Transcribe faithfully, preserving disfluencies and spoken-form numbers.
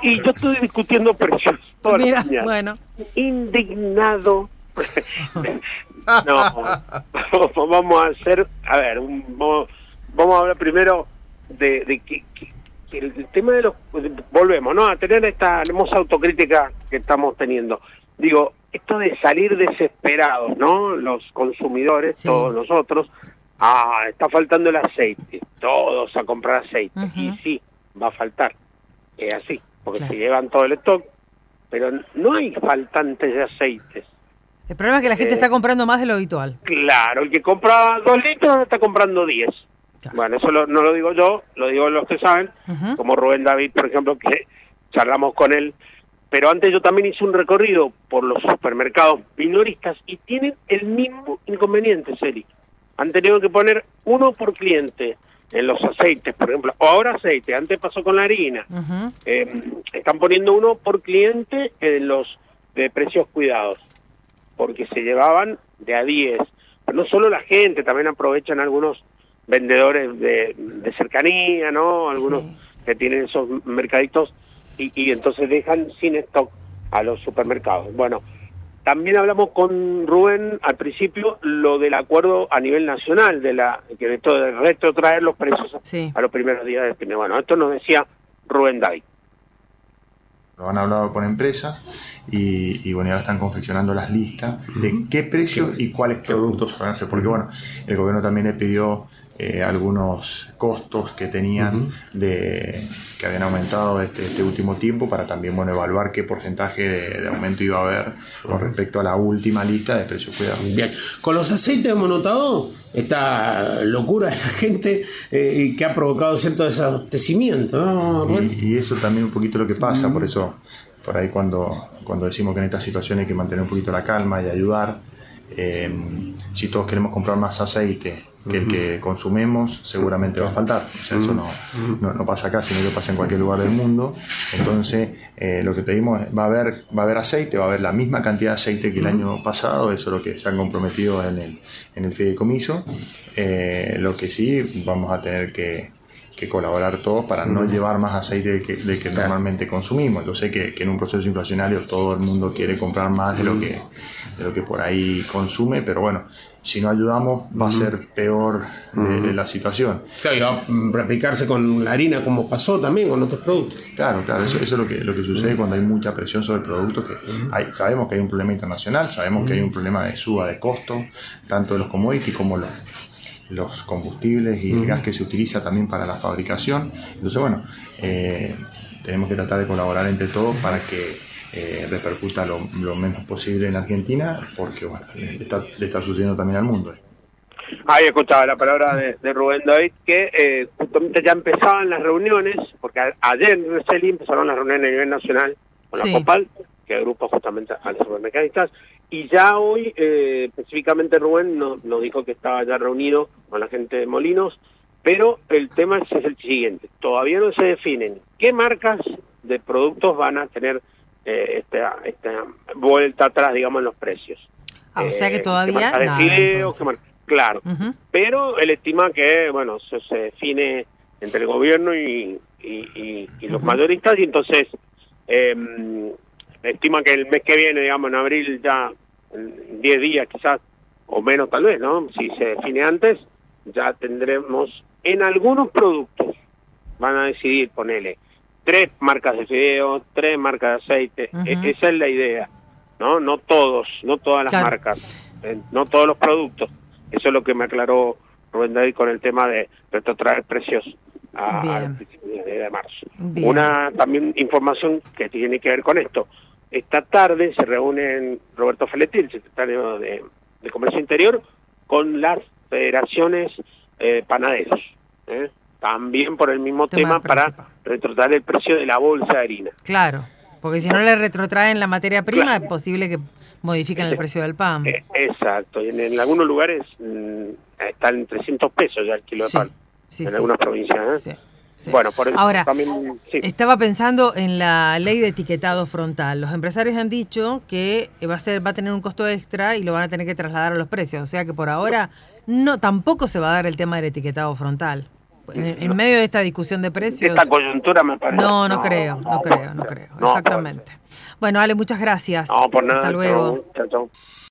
y yo estoy discutiendo precios toda la Mira, mañana. bueno. Indignado. No, vamos a hacer, a ver, un, vamos, vamos a hablar primero de, de que, que, que el tema de los, volvemos, ¿no? A tener esta hermosa autocrítica que estamos teniendo. Digo, esto de salir desesperados, ¿no? Los consumidores, sí. Todos nosotros, ah, está faltando el aceite, todos a comprar aceite, uh-huh. Y sí, va a faltar, es así, porque claro. Se llevan todo el stock, pero no hay faltantes de aceites. El problema es que la gente eh, está comprando más de lo habitual. Claro, el que compra dos litros está comprando diez. Claro. Bueno, eso lo, no lo digo yo, lo digo los que saben, uh-huh. Como Rubén David, por ejemplo, que charlamos con él. Pero antes yo también hice un recorrido por los supermercados minoristas y tienen el mismo inconveniente, Celi. Han tenido que poner uno por cliente en los aceites, por ejemplo. O ahora aceite, antes pasó con la harina. Uh-huh. Eh, están poniendo uno por cliente en los de precios cuidados, porque se llevaban de a diez. Pero no solo la gente, también aprovechan algunos vendedores de, de cercanía, ¿no? Algunos sí. Que tienen esos mercaditos y, y entonces dejan sin stock a los supermercados. Bueno, también hablamos con Rubén al principio lo del acuerdo a nivel nacional, de la que de todo de retrotraer los precios sí. A los primeros días de fin. Bueno, esto nos decía Rubén David. Lo han hablado con empresas y, y bueno, ahora están confeccionando las listas de qué precios y cuáles productos van a hacer, porque bueno, el gobierno también le pidió eh, algunos costos que tenían uh-huh. de que habían aumentado este, este último tiempo para también bueno evaluar qué porcentaje de, de aumento iba a haber con respecto a la última lista de precios cuidados. Bien, con los aceites hemos notado esta locura de la gente eh, que ha provocado cierto desabastecimiento, ¿no? Y, y eso también un poquito lo que pasa, uh-huh. Por eso por ahí cuando, cuando decimos que en estas situaciones hay que mantener un poquito la calma y ayudar, eh, si todos queremos comprar más aceite que el que consumimos, seguramente va a faltar. O sea, eso no, no, no pasa acá, sino que pasa en cualquier lugar del mundo. Entonces, eh, lo que pedimos es, va a haber, va a haber aceite, va a haber la misma cantidad de aceite que el año pasado, eso es lo que se han comprometido en el, en el fideicomiso. Eh, lo que sí, vamos a tener que, que colaborar todos para no llevar más aceite del que, del que claro. Normalmente consumimos. Yo sé que, que en un proceso inflacionario todo el mundo quiere comprar más de lo que, de lo que por ahí consume, pero bueno, si no ayudamos va a ser peor uh-huh. de, de la situación. Claro, y va a replicarse con la harina como pasó también con otros productos. Claro, claro, eso, eso es lo que, lo que sucede uh-huh. cuando hay mucha presión sobre el producto, que uh-huh. hay, sabemos que hay un problema internacional, sabemos uh-huh. que hay un problema de suba de costo, tanto de los commodities como los, los combustibles y uh-huh. el gas que se utiliza también para la fabricación. Entonces, bueno, eh, tenemos que tratar de colaborar entre todos para que Eh, repercuta lo, lo menos posible en Argentina, porque bueno, le está, le está sucediendo también al mundo. Ahí escuchaba la palabra de, de Rubén David, que eh, justamente ya empezaban las reuniones, porque a, ayer en Receli empezaron las reuniones a nivel nacional con sí. La COPAL, que agrupa justamente a los supermercadistas, y ya hoy eh, específicamente Rubén nos, nos dijo que estaba ya reunido con la gente de Molinos, pero el tema es, es el siguiente, todavía no se definen qué marcas de productos van a tener Eh, esta, esta vuelta atrás, digamos, en los precios. Ah, o sea que todavía eh, nada, fideo, mar... Claro, uh-huh. Pero él estima que, bueno, se, se define entre el gobierno y, y, y, y los uh-huh. mayoristas, y entonces eh, estima que el mes que viene, digamos, en abril, ya en diez días quizás, o menos tal vez, ¿no? Si se define antes, ya tendremos en algunos productos, van a decidir, ponele, tres marcas de fideo, tres marcas de aceite, uh-huh. e- esa es la idea, ¿no? No todos, no todas las claro. marcas, eh, no todos los productos. Eso es lo que me aclaró Rubén David con el tema de retrotraer precios a, al principio de, de marzo. Bien. Una también información que tiene que ver con esto. Esta tarde se reúnen Roberto Feletti, el secretario de, de Comercio Interior, con las federaciones eh, panaderos, ¿eh? También por el mismo tema, tema para retrotraer el precio de la bolsa de harina. Claro, porque si no le retrotraen la materia prima, claro. Es posible que modifiquen el precio del pan. Eh, exacto, y en, en algunos lugares mmm, están en trescientos pesos ya el kilo sí, de pan, sí, en sí. algunas provincias. ¿eh? Sí, sí. Bueno, por eso ahora, también, sí. Estaba pensando en la ley de etiquetado frontal. Los empresarios han dicho que va a ser va a tener un costo extra y lo van a tener que trasladar a los precios. O sea que por ahora no tampoco se va a dar el tema del etiquetado frontal. en, en medio de esta discusión de precios. Esta coyuntura me parece. No, no, no creo, no, no creo, no creo. No, exactamente. No, bueno, Ale, muchas gracias. No, por nada. Hasta luego. Chao, chao.